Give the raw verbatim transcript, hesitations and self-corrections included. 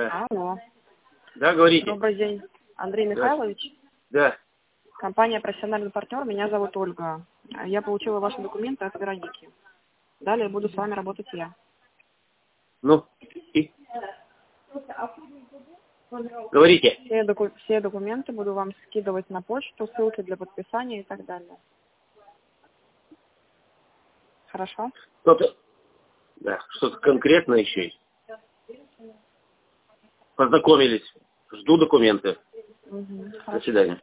Да. Алло. Да, говорите. Добрый день, Андрей Да. Михайлович. Да. Компания «Профессиональный партнер». Меня зовут Ольга. Я получила ваши документы от Вероники. Далее буду с вами работать я. Ну, и? Говорите. Все, доку все документы буду вам скидывать на почту, ссылки для подписания и так далее. Хорошо? Что-то... Да, что-то конкретное еще есть. Познакомились. Жду документы. Угу. До свидания.